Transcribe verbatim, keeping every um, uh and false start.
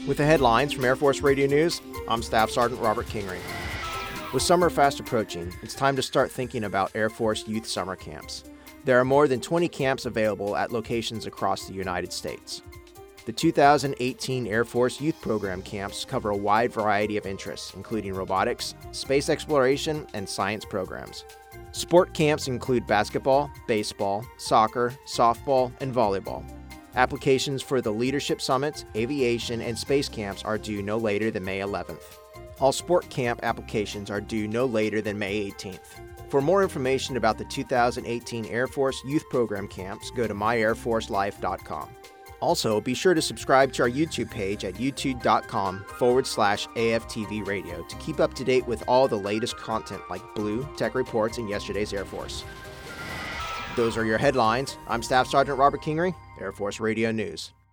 With the headlines from Air Force Radio News, I'm Staff Sergeant Robert Kingery. With summer fast approaching, it's time to start thinking about Air Force Youth Summer Camps. There are more than twenty camps available at locations across the United States. The two thousand eighteen Air Force Youth Program camps cover a wide variety of interests, including robotics, space exploration, and science programs. Sport camps include basketball, baseball, soccer, softball, and volleyball. Applications for the Leadership Summit, Aviation, and Space camps are due no later than May eleventh. All sport camp applications are due no later than May eighteenth. For more information about the two thousand eighteen Air Force Youth Program camps, go to my air force life dot com. Also, be sure to subscribe to our YouTube page at youtube.com forward slash AFTV radio to keep up to date with all the latest content like Blue, Tech Reports, and Yesterday's Air Force. Those are your headlines. I'm Staff Sergeant Robert Kingery, Air Force Radio News.